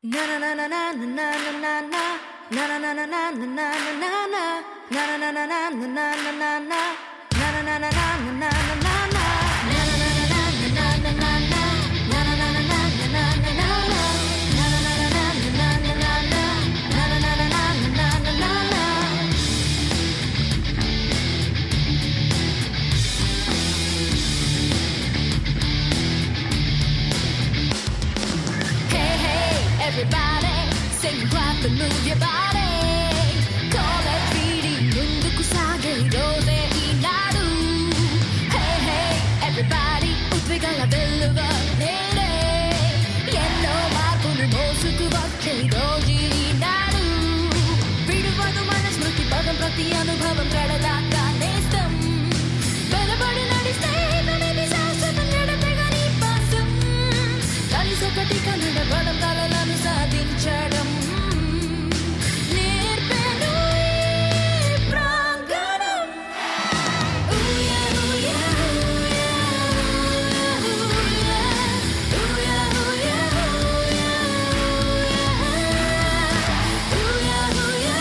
Everybody, sing, clap and move your body. College feeling ముందుకు సాగే రోజే ఈనాడు. Hey hey, everybody, ఉద్వేగాల వెల్లువ నేడే. ఎన్నో మార్పులు మోసుకు వచ్చే రోజు ఈనాడు. విడువదు మన స్మృతి పదం ప్రతి అనుభవం కడదాకా నేస్తం. వెలబడి నడిస్తే ఇతనిది శాశ్వతం నడతగా నీ పాసం. కలిసొకటి కనడబడం కలలను సాధించడం నేర్పెను ఈ ప్రాంగణం. ఊయా ఊయా ఊయా ఊయా ఊయా ఊయా ఊయా ఊయా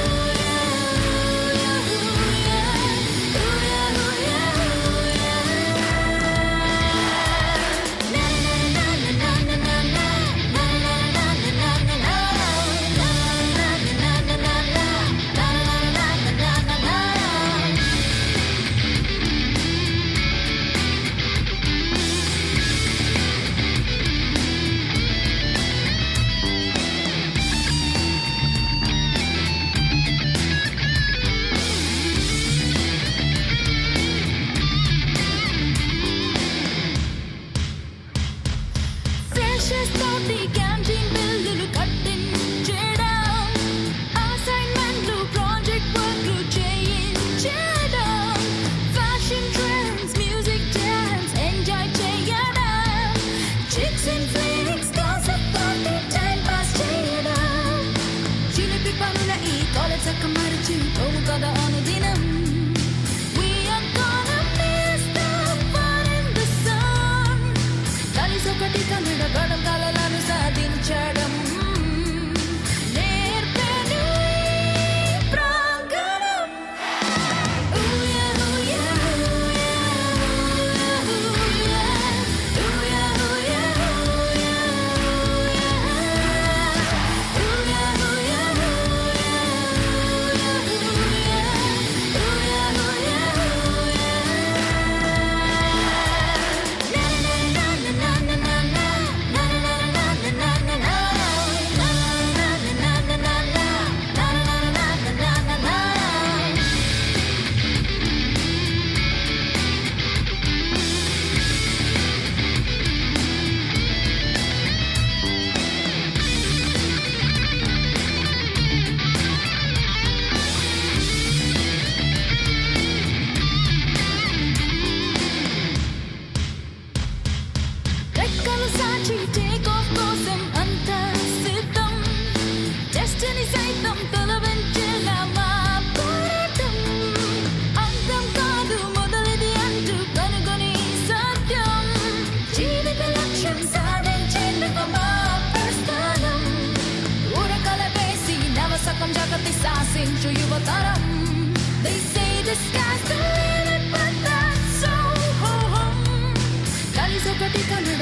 They say the sky's the limit, but that's so ho-hum. కలిసొకటి కను